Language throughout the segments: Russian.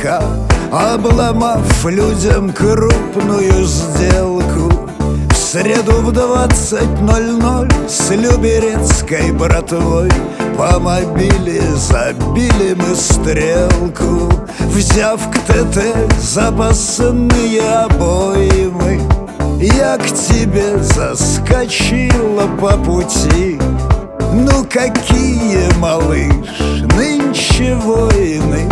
мелко, обломав людям крупную сделку. В среду в 20:00 с люберецкой братвой по мобиле забили мы стрелку. Взяв к ТТ запасные обоймы, я к тебе заскочила по пути. Ну какие, малыш, нынче войны,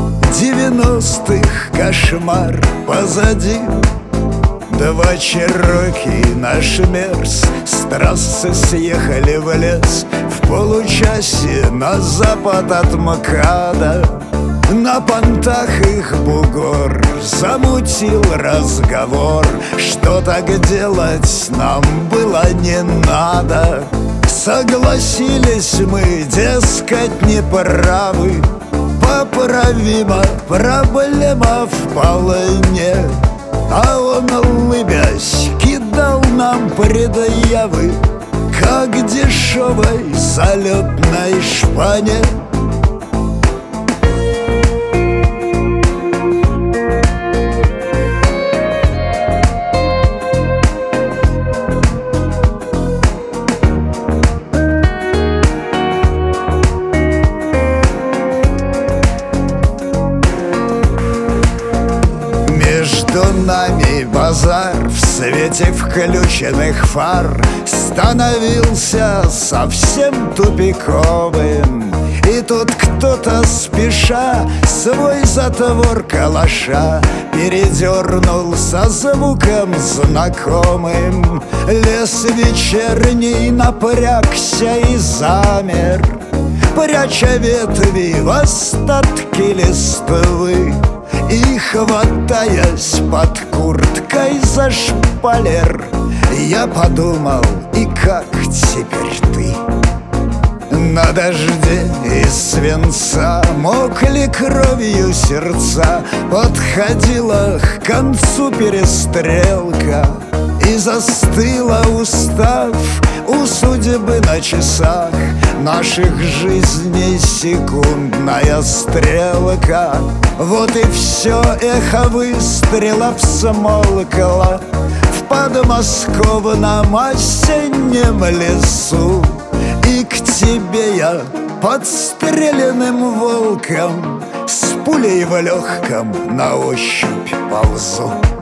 90-х кошмар позади. 2 чероки наш мерз с трассы съехали в лес в получасе на запад от МКАДа. На понтах их бугор замутил разговор, что так делать нам было не надо. Согласились мы, дескать, неправы, поправима проблема вполне. А он, улыбясь, кидал нам предъявы, как дешевой залетной шпане. Между нами базар в свете включенных фар становился совсем тупиковым. И тут кто-то, спеша, свой затвор калаша передернул со звуком знакомым. Лес вечерний напрягся и замер, пряча ветви в остатки листвы. И, хватаясь под курткой за шпалер, я подумал, и как теперь ты? На дожде из свинца мокли кровью сердца, подходила к концу перестрелка, и застыла, устав, у судьбы на часах наших жизней секундная стрелка. Вот и все эхо выстрелов смолкло в подмосковном осеннем лесу. И к тебе я подстреленным волком с пулей в легком на ощупь ползу.